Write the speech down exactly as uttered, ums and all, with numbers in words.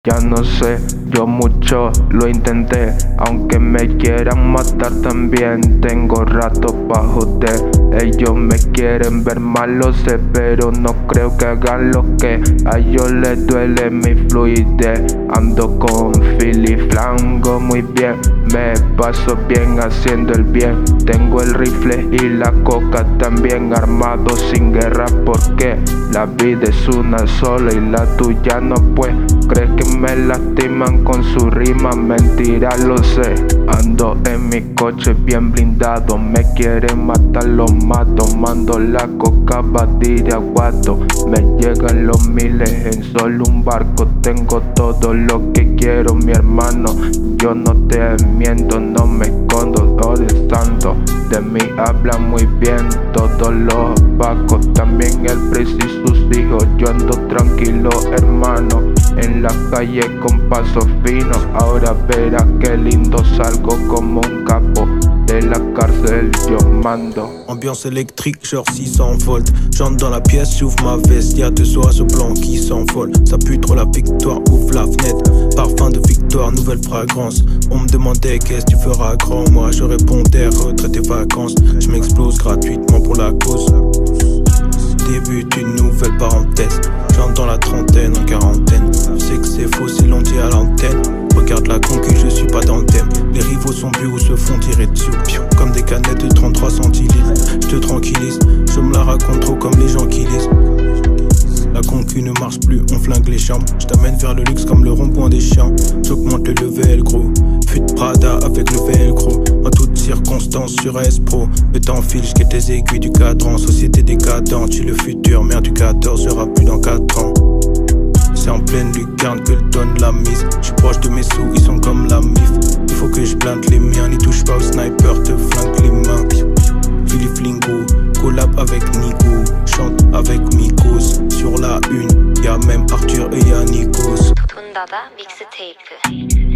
Ya no sé, yo mucho lo intenté, aunque me quieran matar también tengo rato pa' joder. Ellos me quieren ver mal, lo sé, pero no creo que hagan lo que a ellos les duele mi fluidez. Ando con Philly Flango muy bien, me paso bien haciendo el bien. Tengo el rifle y la coca también, armado sin guerra porque la vida es una sola y la tuya no, pues. Crees que me lastiman con su rima, mentira, lo sé. Ando en mi coche bien blindado, me quieren matar, lo mato. Mando la coca batir a guato, me llegan los miles en solo un barco. Tengo todo lo que quiero, mi hermano, yo no te miento, no me escondo, oh Dios santo. De mí hablan muy bien todos los vacos, también el Pris y sus hijos. Yo ando tranquilo, hermano, en la calle con paso fino. Ahora verás qué lindo salgo como un capo. De la cárcel yo mando. Ambiance électrique genre six cents volts. J'entre dans la pièce, j'ouvre ma veste. Y'a deux oiseaux blancs qui s'envolent. Ça pue trop la victoire, ouvre la fenêtre. Parfum de victoire, nouvelle fragrance. On me demandait qu'est-ce que tu feras grand. Moi je répondais retraite et vacances. Je m'explose gratuitement pour la cause. Débute une nouvelle parenthèse. J'entre dans la trentaine, en quarantaine. Je sais que c'est faux, c'est l'on dit à l'antenne. Regarde la concu, je suis pas dans le thème. Les rivaux sont vus ou se font tirer dessus. Comme des canettes de trente-trois centilitres. Je te tranquillise, je me la raconte trop comme les gens qui lisent. La concu ne marche plus, on flingue les chambres. Je t'amène vers le luxe comme le rond-point des chiens. J'augmente le level gros. Fut de Prada avec le velcro. En toutes circonstances sur S-Pro. Le temps file, j'quête tes aiguilles du cadran. Société décadente, j'ai le futur. Mère du quatorze, y'aura plus dans quatre ans. C'est en pleine lucarne que donne la mise. J'suis proche de mes sous, ils sont comme la mif. Il faut que je plante les miens, n'y touche pas au sniper, te flingue les mains. Philly Flingo, collab avec Nico. Chante avec Mikos. Sur la une, y'a même Arthur et y'a Nikos. 돈다다 믹스테이프.